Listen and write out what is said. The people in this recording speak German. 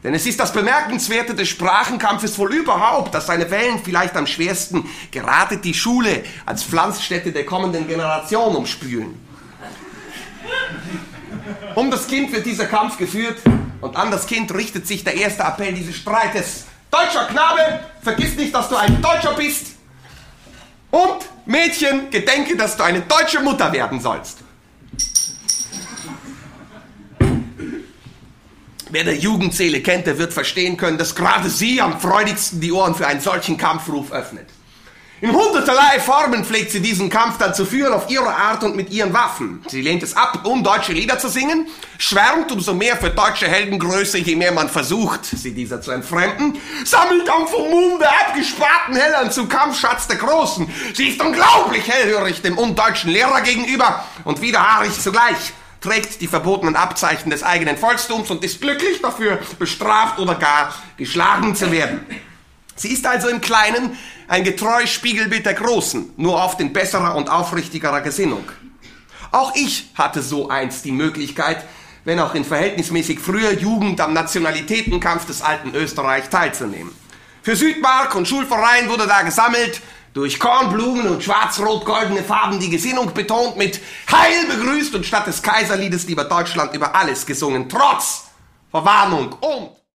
Denn es ist das Bemerkenswerte des Sprachenkampfes wohl überhaupt, dass seine Wellen vielleicht am schwersten gerade die Schule als Pflanzstätte der kommenden Generation umspülen. Um das Kind wird dieser Kampf geführt und an das Kind richtet sich der erste Appell dieses Streites. Deutscher Knabe, vergiss nicht, dass du ein Deutscher bist. Und Mädchen, gedenke, dass du eine deutsche Mutter werden sollst. Wer der Jugendseele kennt, der wird verstehen können, dass gerade sie am freudigsten die Ohren für einen solchen Kampfruf öffnet. In hunderterlei Formen pflegt sie diesen Kampf dann zu führen, auf ihre Art und mit ihren Waffen. Sie lehnt es ab, um deutsche Lieder zu singen, schwärmt umso mehr für deutsche Heldengröße, je mehr man versucht, sie dieser zu entfremden, sammelt am vom Munde abgesparten Hellern zu Kampfschatz der Großen. Sie ist unglaublich hellhörig dem undeutschen Lehrer gegenüber und widerhaarig zugleich, trägt die verbotenen Abzeichen des eigenen Volkstums und ist glücklich dafür, bestraft oder gar geschlagen zu werden. Sie ist also im Kleinen ein getreues Spiegelbild der Großen, nur oft in besserer und aufrichtigerer Gesinnung. Auch ich hatte so einst die Möglichkeit, wenn auch in verhältnismäßig früher Jugend am Nationalitätenkampf des alten Österreich teilzunehmen. Für Südmark und Schulverein wurde da gesammelt, durch Kornblumen und schwarz-rot-goldene Farben die Gesinnung betont, mit Heil begrüßt und statt des Kaiserliedes lieber Deutschland über alles gesungen, trotz Verwarnung und